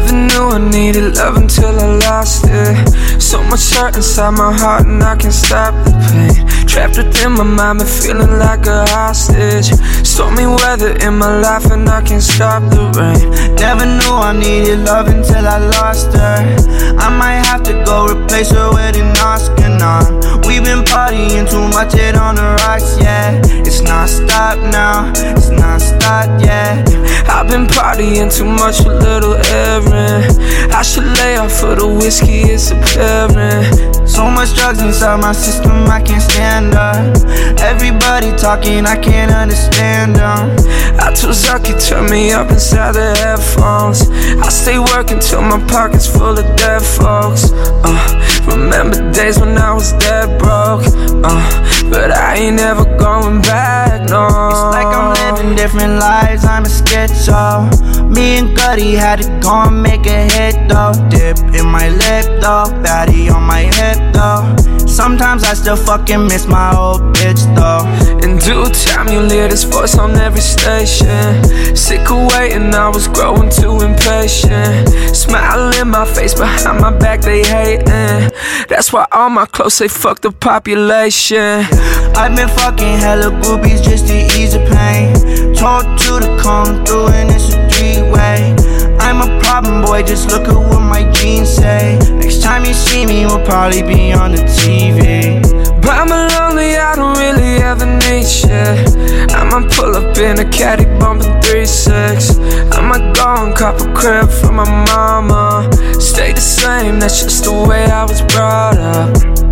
Never knew I needed love until I lost it. So much hurt inside my heart and I can't stop the pain. Trapped within my mind, but feeling like a hostage. Stormy weather in my life and I can't stop the rain. Never knew I needed love until I lost her. I might have to go replace her with an Oscar now. We've been partying too much, it on the rocks, yeah. It's not stop now, it's not stop, yeah. I've been partying too much with little Erin. I should lay off of the whiskey, it's apparent. So much drugs inside my system, I can't stand up. Everybody talking, I can't understand them. I told Zucky, turn me up inside the headphones. I stay working till my pocket's full of dead folks. Remember days when I was dead broke. But I ain't ever going back, no. It's like I'm living different lives, I'm a schizo. Me and Cuddy had to go and make a hit though. Dip in my lip though, baddie on my hip though. Sometimes I still fucking miss my old bitch though. In due time you hear this voice on every station. Sick of waiting, I was growing too impatient. Smile in my face, behind my back they hating. That's why all my clothes say fuck the population. I've been fucking hella groupies just to ease the pain. Told you to come through and it's a three-way. I'm a problem boy, just look at what my jeans say. Next time you see me, we'll probably be on the TV. But I'm lonely, I don't really ever need shit. I'ma pull up in a caddy bumping 3-6. I'ma go and cop a crib for my mama. Stay the same, that's just the way I was brought up.